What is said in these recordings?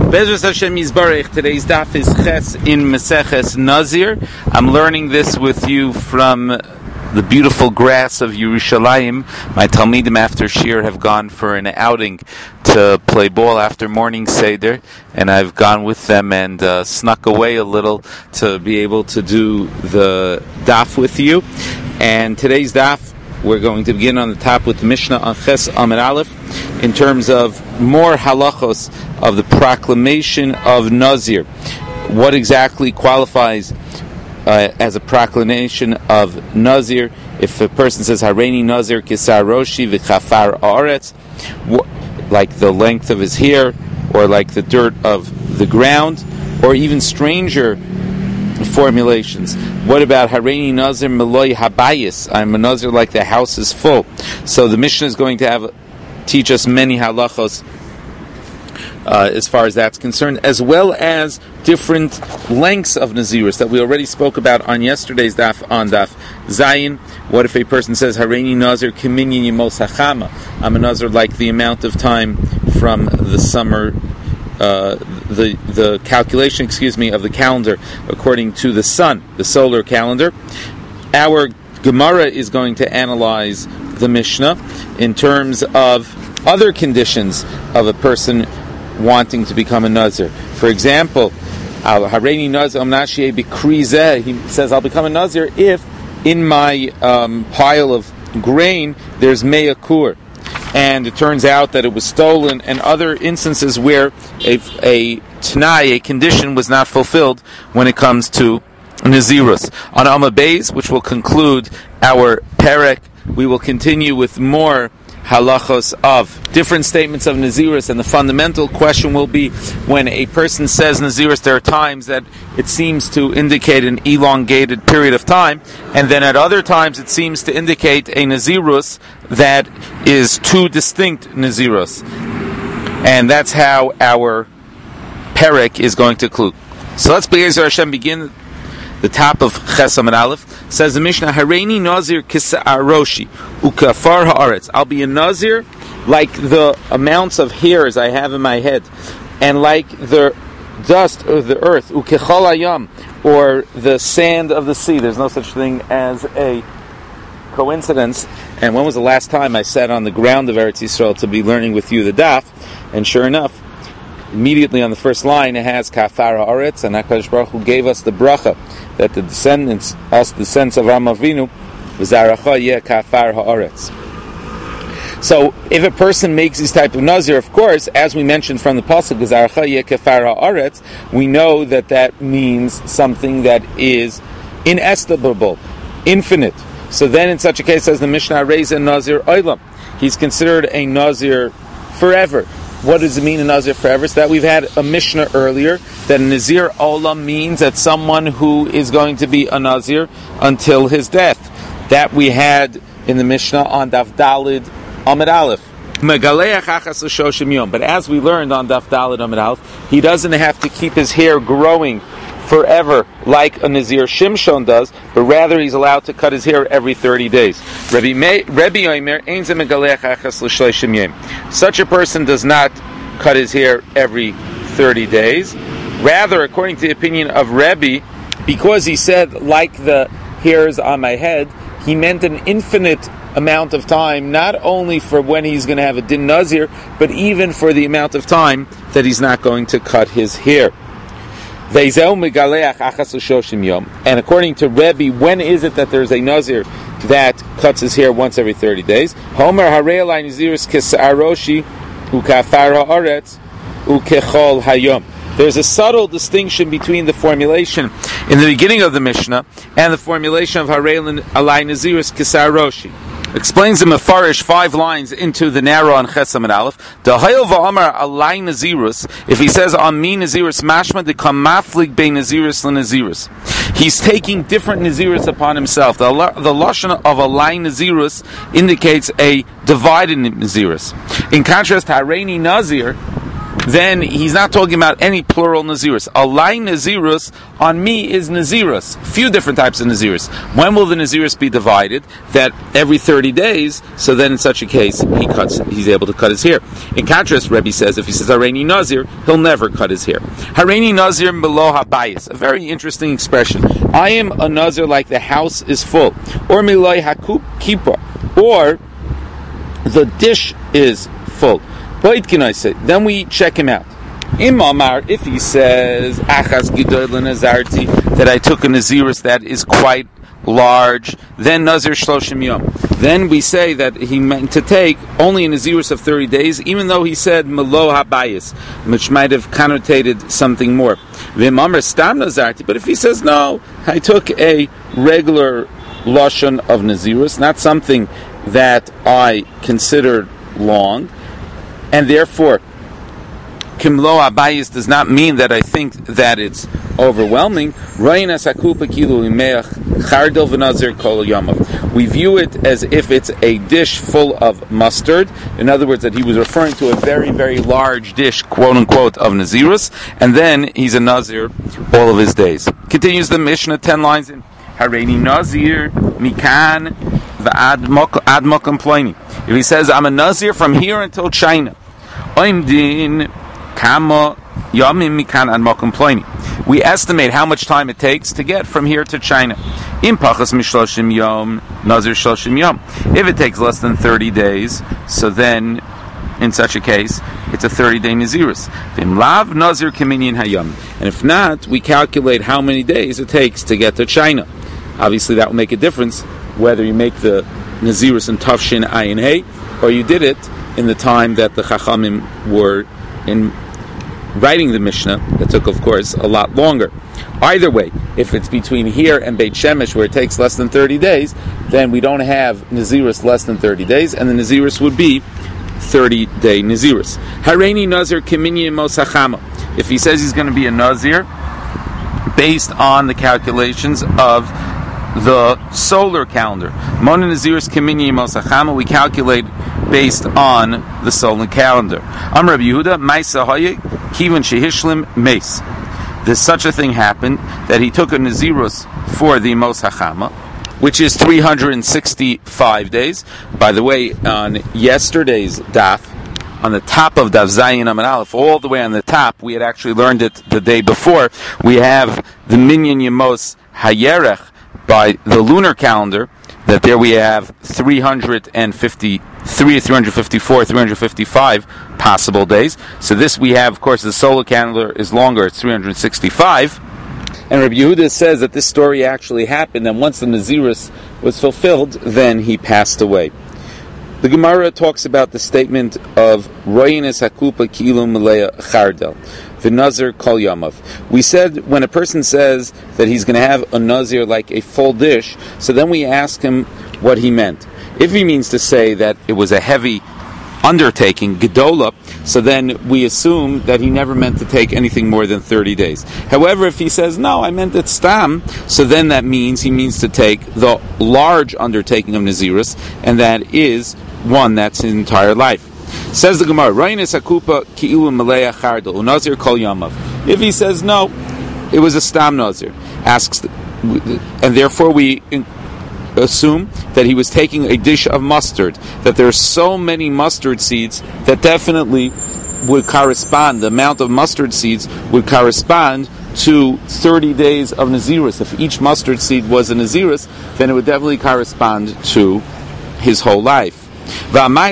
Bezras Hashem Yisbarech. Today's daf is Ches in Meseches Nazir. I'm learning this with you from the beautiful grass of Yerushalayim. My Talmidim after Shir have gone for an outing to play ball after morning Seder, and I've gone with them and snuck away a little to be able to do the daf with you. And today's daf, we're going to begin on the top with the Mishnah on Ches Amud Aleph in terms of more halachos of the proclamation of Nazir. What exactly qualifies as a proclamation of Nazir? If a person says Hareini Nazir Kisar Roshi v'chafar Aretz, like the length of his hair, or like the dirt of the ground, or even stranger formulations. What about Hareini Nazir Meloi Habayis? I'm a Nazir like the house is full. So the Mishnah is going to teach us many halachos as far as that's concerned, as well as different lengths of Nazirus that we already spoke about on yesterday's daf, on daf Zayin. What if a person says Hareini Nazir Kiminyin Yimos Hachama? I'm a Nazir like the amount of time from the summer, the calculation, of the calendar according to the sun, the solar calendar. Our Gemara is going to analyze the Mishnah in terms of other conditions of a person wanting to become a Nazir. For example, Hareini Nazir Amnashie Bikrizeh, he says, I'll become a Nazir if in my pile of grain there's meyakur, and it turns out that it was stolen, and other instances where a t'nai, a condition, was not fulfilled when it comes to Nazirus. On Amud Beis, which will conclude our perek, we will continue with more halachos of different statements of Nazirus, and the fundamental question will be, when a person says Nazirus, there are times that it seems to indicate an elongated period of time, and then at other times it seems to indicate a Nazirus that is two distinct Nazirus. And that's how our perek is going to conclude. So let's begin the top of Ches Amud Aleph. Says the Mishnah, Hareini Nazir Kisar Roshi Ukafar Haaretz. I'll be a Nazir like the amounts of hairs I have in my head, and like the dust of the earth, Ukechol Hayam, or the sand of the sea. There's no such thing as a coincidence. And when was the last time I sat on the ground of Eretz Yisrael to be learning with you the daf? And sure enough, immediately on the first line it has Kafar Haaretz, and HaKadosh Baruch Hu gave us the bracha that the descendants of Avraham Avinu, V'zaracha yeh Kafar Haaretz. So if a person makes this type of Nazir, of course, as we mentioned from the pasuk V'zaracha yeh Kafar Haaretz, we know that means something that is inestimable, infinite. So then in such a case, as the Mishnah, Reza Nazir Olam, he's considered a Nazir forever. What does it mean, a Nazir forever? So that we've had a Mishnah earlier that Nazir Olam means that someone who is going to be a Nazir until his death. That we had in the Mishnah on Daf Dalid Amud Aleph. But as we learned on Daf Dalid Amud Aleph, he doesn't have to keep his hair growing forever like a Nazir Shimshon does, but rather he's allowed to cut his hair every 30 days. Such a person does not cut his hair every 30 days. Rather, according to the opinion of Rebbe, because he said, like the hairs on my head, he meant an infinite amount of time, not only for when he's going to have a din Nazir, but even for the amount of time that he's not going to cut his hair. And according to Rebbe, when is it that there's a Nazir that cuts his hair once every 30 days? Homer Harei Nazirus Kesaroshi Ukafar Haaretz Ukechol Hayom. There's a subtle distinction between the formulation in the beginning of the Mishnah and the formulation of Harei Nazirus Kesaroshi. Explains the Mefarish 5 lines into the narrow on Ches Amud Aleph. Dahayil va'amar alay Nazirus. If he says on me Nazirus mashma dekam maflig be Nazirus leNazirus. He's taking different Nazirus upon himself. The lashon of alay Nazirus indicates a divided Nazirus. In contrast, Hareini Nazir then he's not talking about any plural Nazirus. Alai Nazirus, on me is Nazirus. Few different types of Nazirus. When will the Nazirus be divided? That every 30 days, so then in such a case, he's able to cut his hair. In contrast, Rebbe says, if he says Hareini Nazir, he'll never cut his hair. Hareini Nazir Melo Habayis, a very interesting expression. I am a Nazir like the house is full. Or Miloi Hakup Kippah, or the dish is full. What can I say? Then we check him out. Imamar, if he says Achas Gidoy Nazarti, that I took a Nazirus that is quite large, then Nazir Shloshim Yom. Then we say that he meant to take only a Nazirus of 30 days, even though he said Melo Habayis, which might have connotated something more. V'imamar Stam Nazarti, but if he says no, I took a regular Lashon of Nazirus, not something that I considered long, and therefore Kimlo Abayis does not mean that I think that it's overwhelming. We view it as if it's a dish full of mustard. In other words, that he was referring to a very, very large dish, quote unquote, of Nazirus, and then he's a Nazir all of his days. Continues the Mishnah 10 lines in Hareini Nazir Mikan Ad Mokum Ploini. If he says, I'm a Nazir from here until China, we estimate how much time it takes to get from here to China. If it takes less than 30 days, so then in such a case, it's a 30-day Nazirus. And if not, we calculate how many days it takes to get to China. Obviously, that will make a difference whether you make the Nazirus in Tafshin Ayin Hey, or you did it in the time that the Chachamim were in writing the Mishnah. That took, of course, a lot longer. Either way, if it's between here and Beit Shemesh, where it takes less than 30 days, then we don't have Nazirus less than 30 days, and the Nazirus would be 30-day Nazirus. Hareini Nazir Kiminyi Mosachama. If he says he's going to be a Nazir, based on the calculations of the solar calendar. Mona Nazirus Kiminyi Mosachama, we calculate based on the solar calendar. Amr Yehuda, Maisa Hayik, Kivan Shehishlim Meis. There's such a thing happened that he took a Nazirus for the Mosachama, which is 365 days. By the way, on yesterday's daf, on the top of Daf Zayin Amud Aleph, all the way on the top, we had actually learned it the day before. We have the Minyan Yemos Hayerech by the lunar calendar, that there we have 353, 354, 355 possible days. So this we have, of course, the solar calendar is longer, it's 365. And Rabbi Yehuda says that this story actually happened, and once the Nazirus was fulfilled, then he passed away. The Gemara talks about the statement of Royines Hakupa Kilu Malaya Chardel, the Nazir Kol Yamav. We said when a person says that he's going to have a Nazir like a full dish, so then we ask him what he meant. If he means to say that it was a heavy undertaking, Gedola, so then we assume that he never meant to take anything more than 30 days. However, if he says, no, I meant it Stam, so then that means he means to take the large undertaking of Nazirus, and that is one that's his entire life. Says the Gemara, Rainis Akupa Ki'ilu Malaya Chardal, Nazir Kol Yamav. If he says, no, it was a Stam Nazir, and therefore we assume that he was taking a dish of mustard, that there are so many mustard seeds that definitely would correspond, the amount of mustard seeds would correspond to 30 days of Nazirus. If each mustard seed was a Nazirus, then it would definitely correspond to his whole life. Why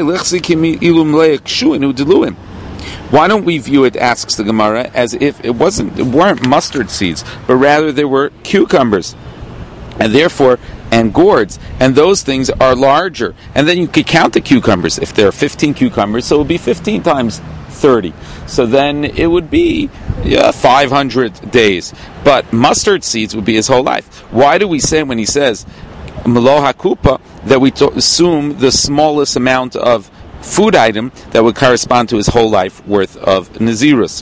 don't we view it, asks the Gemara, as if it weren't mustard seeds, but rather they were cucumbers, and therefore, and gourds, and those things are larger. And then you could count the cucumbers. If there are 15 cucumbers, so it would be 15 times 30. So then it would be 500 days. But mustard seeds would be his whole life. Why do we say, when he says Melo HaKupa, that we assume the smallest amount of food item that would correspond to his whole life worth of Nazirus?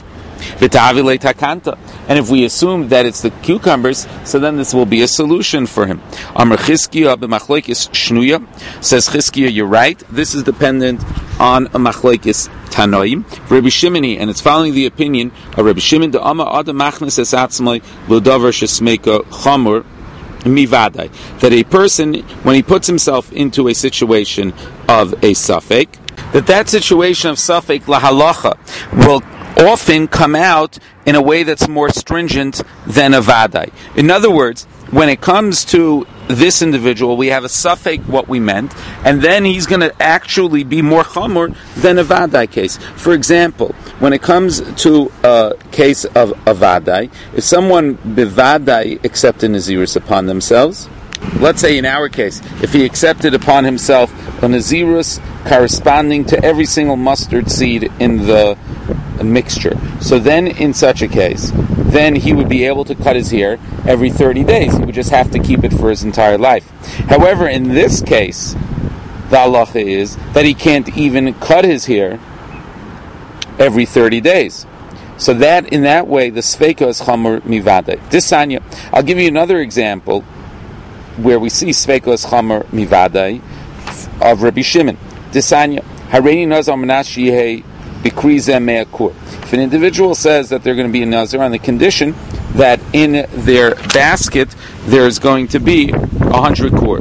And if we assume that it's the cucumbers, so then this will be a solution for him. Amar Chizkiya b'machloikis shnuya, says Chizkiya, you're right. This is dependent on a machlokes Tanoim, Rabbi Shimoni, and it's following the opinion of Rabbi Shimon, the Amma Adam Machnes es Atzmai L'Davar Shesmeika Chamor Mivadai, that a person, when he puts himself into a situation of a safek, that situation of safek lahalacha will often come out in a way that's more stringent than a vadai. In other words, when it comes to this individual, we have a safek what we meant, and then he's going to actually be more chamor than a vadai case. For example, when it comes to a case of a vadai, if someone bivadai accepted nazirus upon themselves, let's say in our case, if he accepted upon himself a nazirus corresponding to every single mustard seed in the mixture, so then in such a case, then he would be able to cut his hair every 30 days. He would just have to keep it for his entire life. However, in this case, the halacha is that he can't even cut his hair every 30 days. So that, in that way, the sveika is chamor mivadai. Disanya. I'll give you another example where we see sveika is chamor mivadai of Rabbi Shimon. Disanya. Hareini nazar manash yehei bikrize me'akur. If an individual says that they're going to be a nazir on the condition that in their basket there's going to be 100 kur,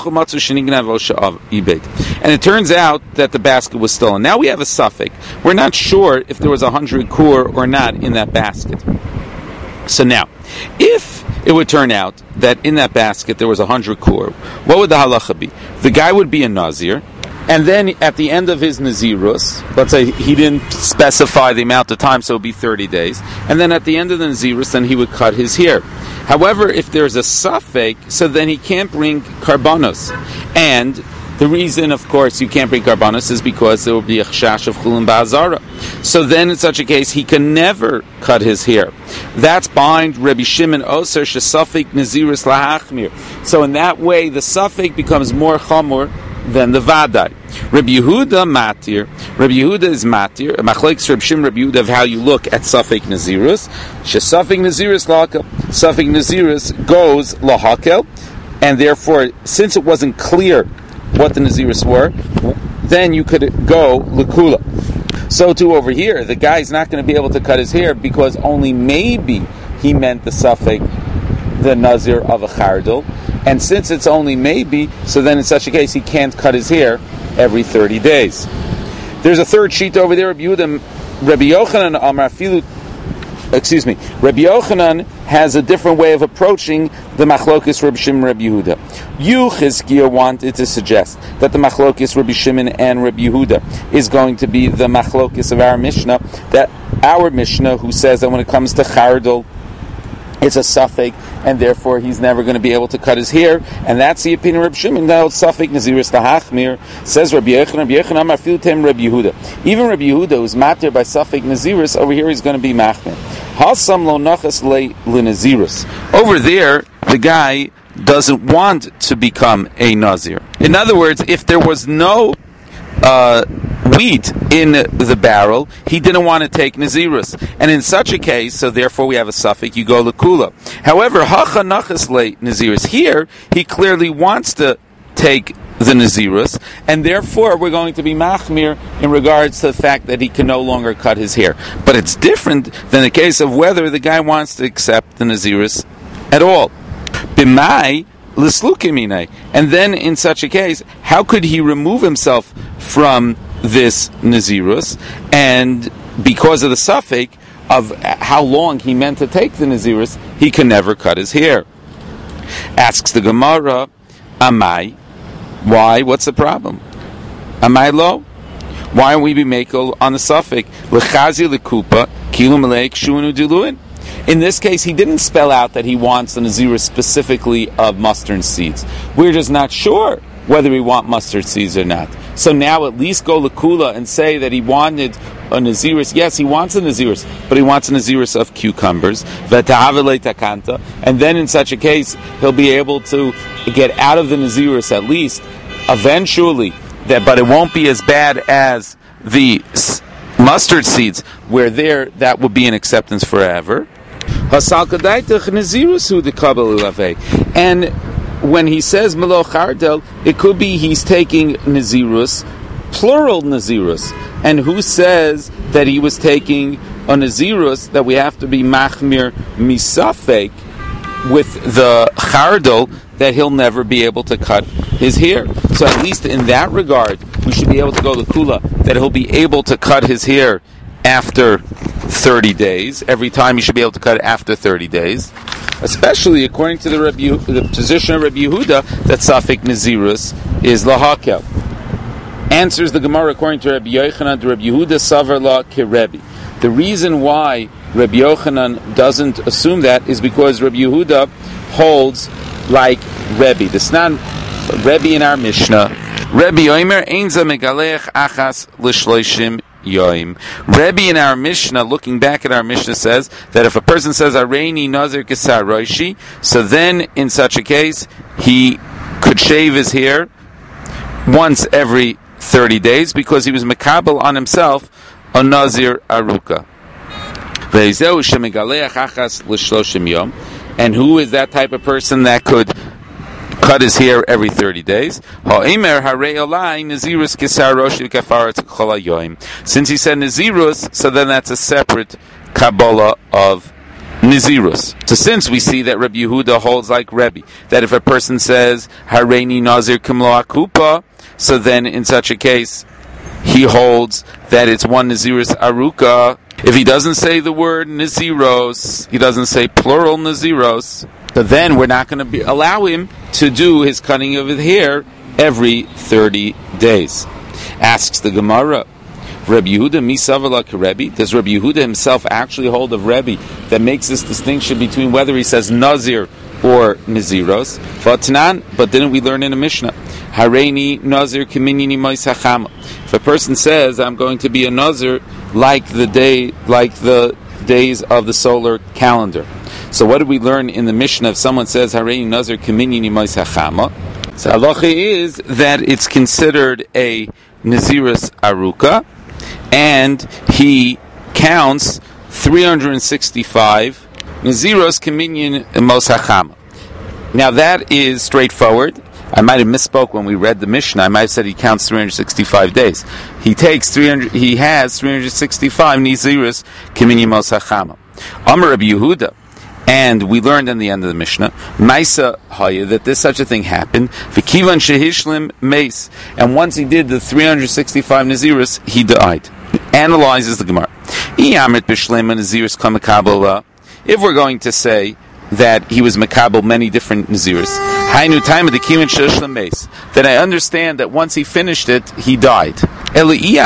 and it turns out that the basket was stolen. Now we have a suffix. We're not sure if there was 100 kur or not in that basket. So now, if it would turn out that in that basket there was 100 kur, what would the halacha be? The guy would be a nazir, and then at the end of his nazirus, let's say he didn't specify the amount of time, so it would be 30 days. And then at the end of the nazirus, then he would cut his hair. However, if there's a suffix, so then he can't bring karbanos. And the reason, of course, you can't bring karbanos is because there will be a chashash of chulin ba'azara. So then in such a case, he can never cut his hair. That's behind Rabbi Shimon Oser shesafik nazirus lahachmir. So in that way, the suffix becomes more chamor than the vadai. Rabbi Yehuda matir. Rabbi Yehuda is matir. Machlokes Rabbi Shimon Rabbi Yehuda of how you look at safek nazirus. Shesafek nazirus lahakel. Safek nazirus goes lahakel, and therefore, since it wasn't clear what the nazirus were, then you could go lakula. So too over here, the guy's not going to be able to cut his hair because only maybe he meant the safek, the nazir of a chardal. And since it's only maybe, so then in such a case he can't cut his hair every 30 days. There's a third sheet over there. Rabbi Yochanan Rabbi Yochanan has a different way of approaching the machlokes Rabbi Shimon Rabbi Yehuda. Chizkiah wanted to suggest that the machlokes Rabbi Shimon and Rabbi Yehuda is going to be the machlokes of our Mishnah, that our Mishnah who says that when it comes to chardal, it's a suffix, and therefore he's never going to be able to cut his hair. And that's the opinion of Rabbi Shimon. Now it's suffix nazirus lahachmir. Says Rabbi Yochanan Amar Filtem Rabbi Yehuda. Even Rabbi Yehuda, who's matir by suffix nazirus, over here he's going to be machmir. Hasam lo nachas le nazirus. Over there, the guy doesn't want to become a nazir. In other words, if there was no wheat in the barrel, he didn't want to take nazirus, and in such a case, so therefore we have a suffix, you go lakula. However, hacha nachas le nazirus, here he clearly wants to take the nazirus, and therefore we're going to be machmir in regards to the fact that he can no longer cut his hair. But it's different than the case of whether the guy wants to accept the nazirus at all. B'mai l'slukimine, and then in such a case, how could he remove himself from this nazirus? And because of the suffix of how long he meant to take the nazirus, he can never cut his hair. Asks the Gemara, Amai, why? What's the problem? Amai lo? Why aren't we be makel on the suffix? L'chazi l'kupa kilu meleik shuanu diluin. In this case, he didn't spell out that he wants the nazirus specifically of mustard seeds. We're just not sure whether we want mustard seeds or not. So now at least go lakula and say that he wanted a nazirus. Yes, he wants a nazirus, but he wants a nazirus of cucumbers. And then in such a case, he'll be able to get out of the nazirus at least eventually. But it won't be as bad as the mustard seeds, where there that would be an acceptance forever. And when he says Melo Chardel, it could be he's taking nazirus plural Nazirus? And who says that he was taking a Nazirus that we have to be machmir misafek with the chardal that he'll never be able to cut his hair? So at least in that regard, we should be able to go to Kula, that he'll be able to cut his hair after 30 days. Every time he should be able to cut it after 30 days. Especially according to the position of Rabbi Yehuda, that Safek Nazirus is lahakel. Answers the Gemara according to Rabbi Yochanan, to Rabbi Yehuda Savar La Kerebi. The reason why Rabbi Yochanan doesn't assume that is because Rabbi Yehuda holds like Rebbe. This is not Rebbe in our Mishnah. Rebbe Yomer Einza Megalech Achas L'Shloishim Yoim. Rebbe in our Mishnah, looking back at our Mishnah, says that if a person says Areini Nazir Kesar Roishi, so then in such a case he could shave his hair once every 30 days because he was makabel on himself a Nazir Aruka. And who is that type of person that could cut his hair every 30 days? Since he said Nazirus, so then that's a separate Kabbalah of Nazirus. So since we see that Rabbi Yehuda holds like Rebbe, that if a person says Hareini Nazir Kimlo Akupa, so then in such a case he holds that it's one Nazirus Aruka. If he doesn't say the word Naziros, he doesn't say plural Naziros, so then we're not going to allow him to do his cutting of his hair every 30 days. Asks the Gemara, Rabbi Yehuda misavala Rebbe. Does Rabbi Yehuda himself actually hold of Rebbe that makes this distinction between whether he says Nazir or Naziros? Vatnan, but didn't we learn in a Mishnah? Hareini Nazir Kiminini Moisachama. If a person says, I'm going to be a Nazir like the days of the solar calendar. So what did we learn in the Mishnah if someone says Hareini Nazir Kiminini Moisachama? So halacha is that it's considered a Nazirus Aruka, and he counts 365 Naziros Kiminyin Mosachama. Now that is straightforward. I might have misspoke when we read the Mishnah. I might have said he counts 365 days. He has 365 Naziros Kiminyin Mosachama. Amar Rabbi Yehuda. And we learned in the end of the Mishnah, Maisa Haya, that this such a thing happened. V'kivan shehishlim meis, and once he did the 365 Naziris, he died. Analyzes the Gemara. Iyamrit b'shlema Naziris kamakabala. If we're going to say that he was makabel many different Naziris, Hainu time of the kivan shehishlim meis, then I understand that once he finished it, he died. But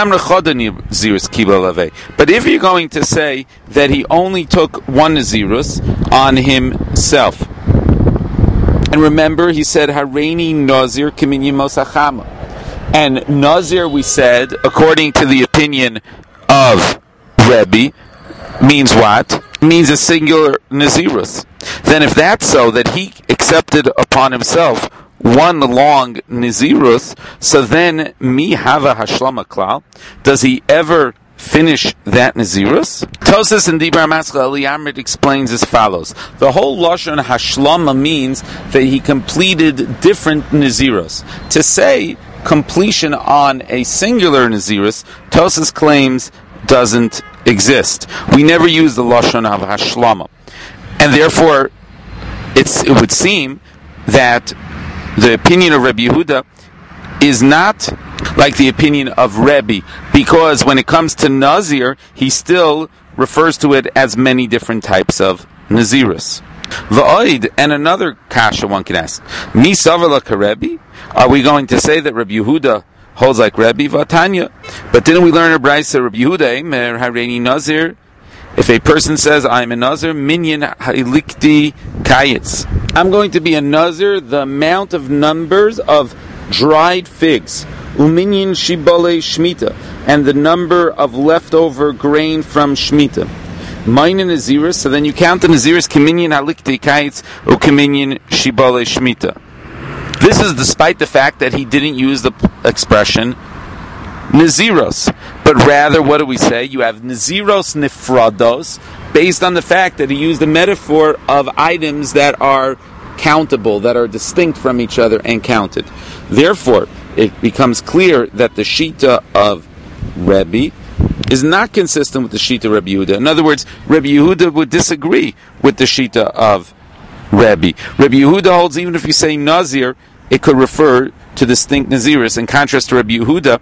if you're going to say that he only took one Nazirus on himself, and remember he said Hareini Nazir Kiminyin Mosachama, and Nazir we said according to the opinion of Rebbe means what? Means a singular Nazirus. Then if that's so, that he accepted upon himself one long Nazirus, so then mi hava hashlama klal, does he ever finish that Nazirus? Tosas and Dibra Maskal Eliyamrit explains as follows. The whole Lashon hashlama means that he completed different Nazirus. To say completion on a singular Nazirus, Tosas claims doesn't exist. We never use the Lashon of hashlama. And therefore, it would seem that the opinion of Rabbi Yehuda is not like the opinion of Rebbe, because when it comes to Nazir, he still refers to it as many different types of Nazirus. V'oid, and another kasha one can ask, Mi savala karebi? Are we going to say that Rabbi Yehuda holds like Rebbe? V'atanya. But didn't we learn a brayso Rabbi Yehuda, Mer hareini Nazir? If a person says, I'm a Nazir, minyan ha'ilikti kayitz, I'm going to be a Nazir, the amount of numbers of dried figs, uminyan shibale shmita, and the number of leftover grain from shmita. Mine Naziris, so then you count the Naziris, kiminyan ha'ilikti kayitz, or kiminyan shibale shmita. This is despite the fact that he didn't use the expression Naziros, but rather, what do we say? You have Naziros nifrados, based on the fact that he used the metaphor of items that are countable, that are distinct from each other and counted. Therefore, it becomes clear that the Shita of Rebbe is not consistent with the Shita of Rebbe Yehuda. In other words, Rebbe Yehuda would disagree with the Shita of Rebbe. Rebbe Yehuda holds even if you say Nazir, it could refer to distinct Naziris, in contrast to Rebbe Yehuda,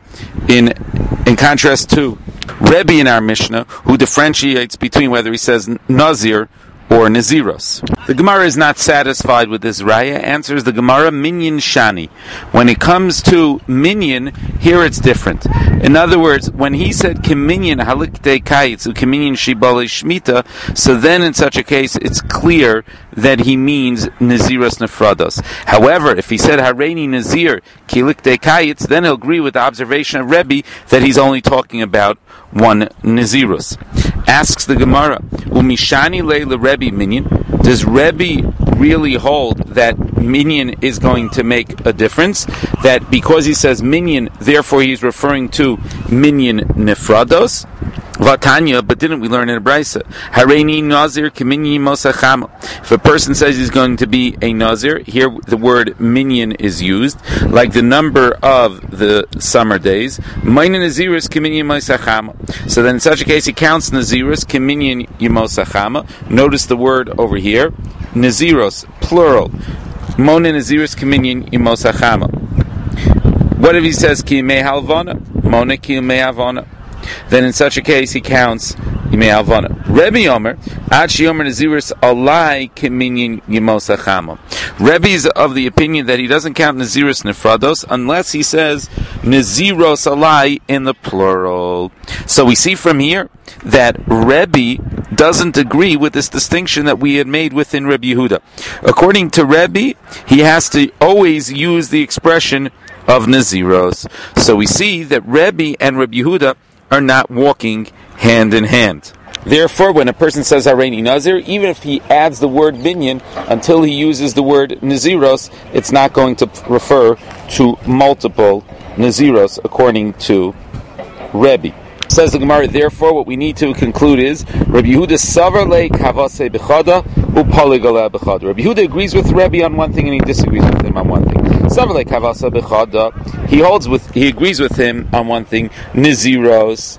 in contrast to Rebbe in our Mishnah, who differentiates between whether he says Nazir or Naziros. The Gemara is not satisfied with this raya. Answers the Gemara, Minyan Shani. When it comes to Minyan, here it's different. In other words, when he said Kiminyan Halikte Kaitz, Kiminyan Shibale Shmita, so then in such a case it's clear that he means Naziros Nefrados. However, if he said Hareini Nazir Kilikte Kaitz, then he'll agree with the observation of Rebbe that he's only talking about one Nazirus. Asks the Gemara, Umishani Leila Rebbe Minyan, does Rebbe really hold that Minyan is going to make a difference? That because he says Minyan, therefore he's referring to Minyan Nefrados? Vatanya, but didn't we learn in a Brisa? Hareini Nazir Kiminyan Mosachama. If a person says he's going to be a Nazir, here the word Minyan is used, like the number of the summer days. Maina Naziris Kiminyan Mosachama. So then in such a case he counts Naziris Kiminyan Yimosachama. Notice the word over here, Naziros, plural. Mona Naziris Kiminyan Yimosachama. What if he says Ki Me Halvana? Mona Ki Me Havana. Then in such a case he counts Yimei Alvana. Rebbe Omer, Ad Sheyomer Naziris Alai Kiminyan Yimosachama. Rebbe is of the opinion that he doesn't count Naziris Nefrados unless he says Naziros Alai in the plural. So we see from here that Rebbe doesn't agree with this distinction that we had made within Rebbe Yehuda. According to Rebbe, he has to always use the expression of Naziros. So we see that Rebbe and Rebbe Yehuda are not walking hand in hand. Therefore, when a person says Hareini Nazir, even if he adds the word Minyan until he uses the word Naziros, it's not going to refer to multiple Naziros according to Rebbe. Says the Gemara, therefore, what we need to conclude is Rebbe Yehuda Savar Le Kavase Bechada Upaligala Bechada. Rebbe Yehuda agrees with Rebbe on one thing and he disagrees with him on one thing. Savar Le Kavase Bechada, he agrees with him on one thing. Naziros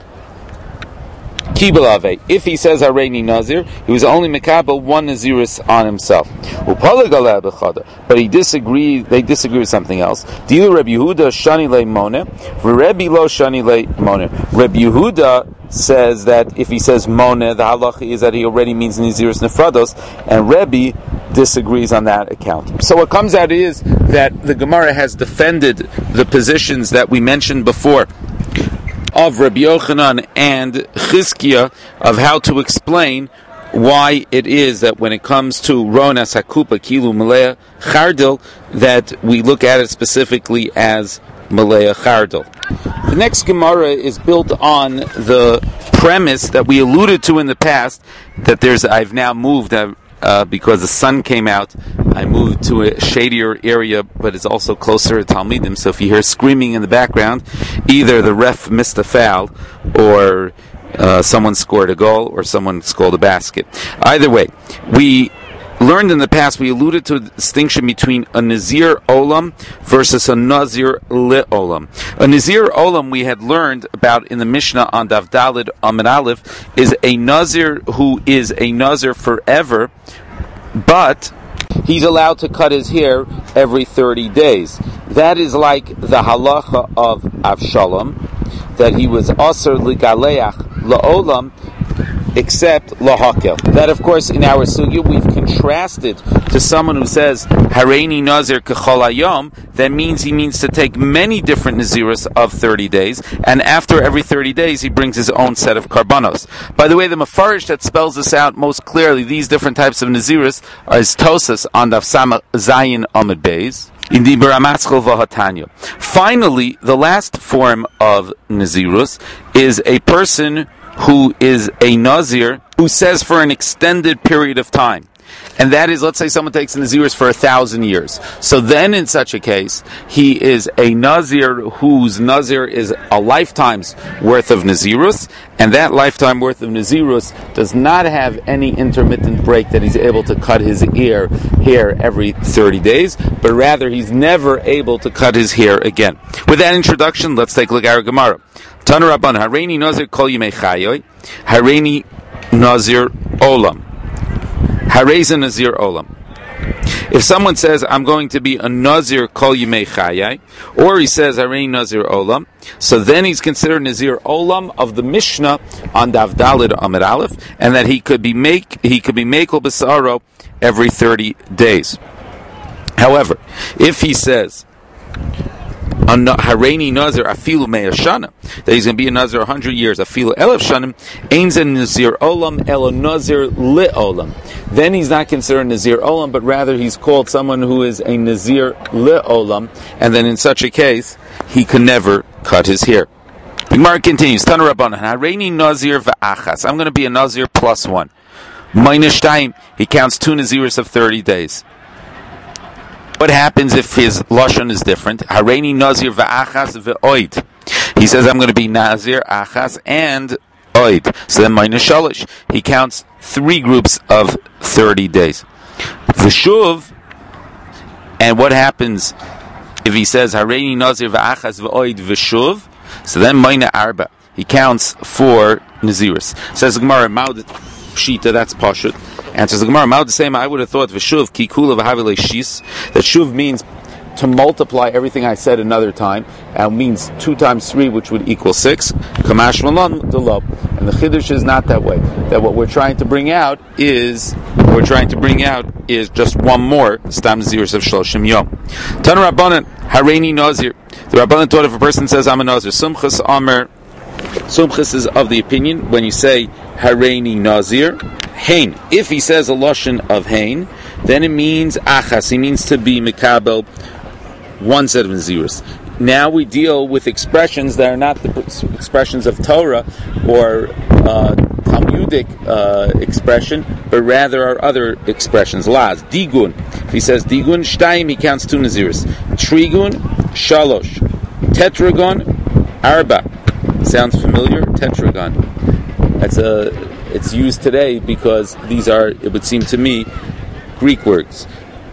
Kibalave. If he says Hareini Nazir, he was only Mekabel one Naziris on himself. Upaligala Bechada. But they disagree with something else. Dilu Rebbe Yehuda Shani Le Mone, Rebbe Lo Shani Le Mone. Rebbe Yehuda says that if he says Mone, the halacha is that he already means Naziris Nefrados, and Rebbe disagrees on that account. So what comes out is that the Gemara has defended the positions that we mentioned before of Rabbi Yochanan and Chizkiah of how to explain why it is that when it comes to Ronas Hakupa Kilu Malaya Chardil, that we look at it specifically as Malaya Chardil. The next Gemara is built on the premise that we alluded to in the past, that I've now moved because the sun came out. I moved to a shadier area, but it's also closer to Talmidim. So if you hear screaming in the background, either the ref missed a foul, or someone scored a goal, or someone scored a basket. Either way, we learned in the past, we alluded to a distinction between a Nazir Olam versus a Nazir Le-Olam. A Nazir Olam we had learned about in the Mishnah on Daf Daled Amud Aleph is a Nazir who is a Nazir forever, but he's allowed to cut his hair every 30 days. That is like the halacha of Avshalom, that he was Asr Ligaleach La'olam, except lahakel. That, of course, in our sugya we've contrasted to someone who says Hareini Nazir Kechol Hayom. That means he means to take many different naziros of 30 days, and after every 30 days he brings his own set of karbanos. By the way, the Mefarish that spells this out most clearly, these different types of naziros, is Tosas on Daf Zayin Amud Beis. Finally, the last form of Nazirus is a person who is a Nazir who says for an extended period of time. And that is, let's say someone takes a Nazirus for 1,000 years. So then in such a case, he is a Nazir whose Nazir is a lifetime's worth of Nazirus, and that lifetime worth of Nazirus does not have any intermittent break that he's able to cut his hair every 30 days, but rather he's never able to cut his hair again. With that introduction, let's take a look at our Gemara. Tanu Rabban, Hareini Nazir Kol Yimei Chayoy, Hareini Nazir Olam. Hareza Nazir Olam. If someone says, I'm going to be a Nazir Kol Yimei Chayai, or he says, Hareini Nazir Olam, so then he's considered Nazir Olam of the Mishnah on Daf Daled Amud Aleph, and that he could be Mekel B'Saro every 30 days. However, if he says, Hareini Nazir Afilu Me'ashana, that he's going to be a Nazir 100 years, Afilu Elef Shanim, Ein Zen Nazir Olam, Elo Nazir Li Olam. Then he's not considered Nazir Olam, but rather he's called someone who is a Nazir Li Olam, and then in such a case, he can never cut his hair. The Gemara continues, Tanu Rabbanan, Hareini Nazir V'achas, I'm going to be a Nazir plus one. Minus time, he counts 2 Naziris of 30 days. What happens if his lashon is different? Hareini Nazir v'achas v'oid. He says, I'm going to be Nazir, achas, and oid. So then minus shalish. He counts 3 groups of 30 days. V'shuv, and what happens if he says Hareini Nazir v'achas v'oid v'shuv? So then minus arba. He counts 4 Naziris. Says Gemara, Maud Pshita, that's Pashut. Answers the Gemara, Maud the same, I would have thought V'shuv kikula v'havile shis, that shuv means to multiply everything I said another time, and means 2 times 3, which would equal 6. Kamash malon delo. And the chiddush is not that way. That what we're trying to bring out is just one more stam naziris of shloshim yom. Tanu Rabbanan, Hareini Nazir. The Rabbanan taught if a person says I'm a Nazir, Sumchas Amer. Sumchas is of the opinion when you say Hareini Nazir, Hain. If he says a lashon of Hain, then it means achas. He means to be mikabel, one set of nazirus. Now we deal with expressions that are not the expressions of Torah or Talmudic expression, but rather are other expressions. Laz, digun. If he says digun, shtaim, he counts 2 nazirus. Trigun, shalosh. Tetragon, arba. Sounds familiar? Tetragon. It's used today because these are, it would seem to me, Greek words.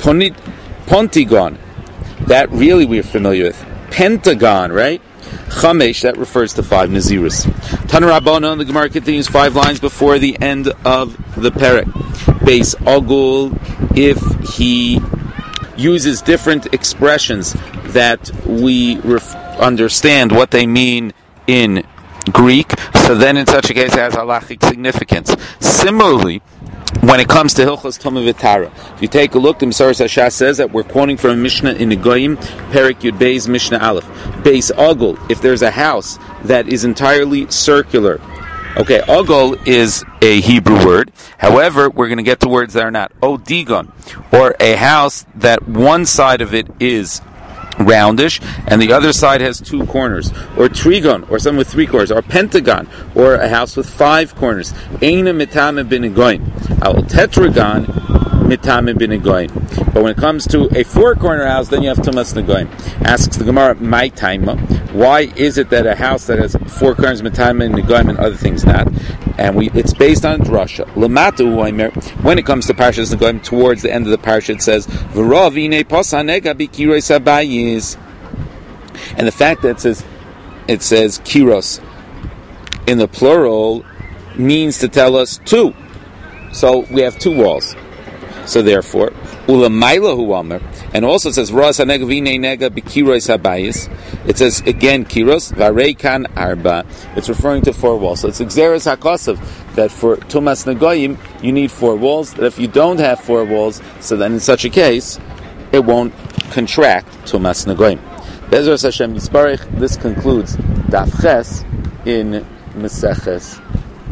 Pontigon, that really we're familiar with. Pentagon, right? Chamesh, that refers to 5 Nazirus. Tanu Rabbanan, the Gemara continues 5 lines before the end of the perek. Beis Ogul, if he uses different expressions that we understand what they mean in Greek, so then in such a case it has halachic significance. Similarly, when it comes to Hilchos Tumah V'Tara, if you take a look, the Mesaros Hashas says that we're quoting from a Mishnah in Negoim, Perek Yud Beis, Mishnah Aleph. Beis Ogul, if there's a house that is entirely circular. Okay, Ogul is a Hebrew word. However, we're going to get to words that are not. Odigon, or a house that one side of it is roundish, and the other side has 2 corners, or trigon, or something with 3 corners, or pentagon, or a house with 5 corners. Eina mitame b'negoim. Al tetragon mitame b'negoim. But when it comes to a 4-corner house, then you have tumas negoim. Asks the Gemara, my taima, why is it that a house that has 4 corners mitame negoim and other things not? And it's based on drasha. Lamatu, when it comes to Parshas Negoim, towards the end of the parsha, it says, "V'ravine pasanega bikiros abayis," and the fact that it says kiros in the plural means to tell us 2. So we have 2 walls. So therefore, Ulamayla huamer, and also it says Ras hanega vine nega bikiros habayis. It says again kiros vareikan arba. It's referring to 4 walls. So it's exeris hakosav that for tumas negoyim you need 4 walls. That if you don't have 4 walls, so then in such a case it won't contract tumas negoyim. Bezos Hashem Yisbarich. This concludes Daf Ches in Meseches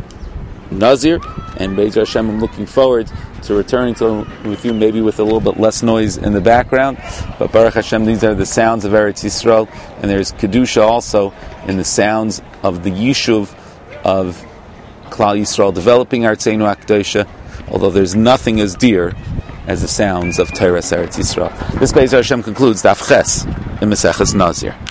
Nazir, and Bezos Hashem, I'm looking forward to returning with you, maybe with a little bit less noise in the background. But Baruch Hashem, these are the sounds of Eretz Yisrael, and there's Kedusha also in the sounds of the Yishuv of Klal Yisrael, developing Artzeinu HaKdosha. although there's nothing as dear as the sounds of Torah Eretz Yisrael. This Be'ez Hashem concludes Daf Ches in Maseches Nazir.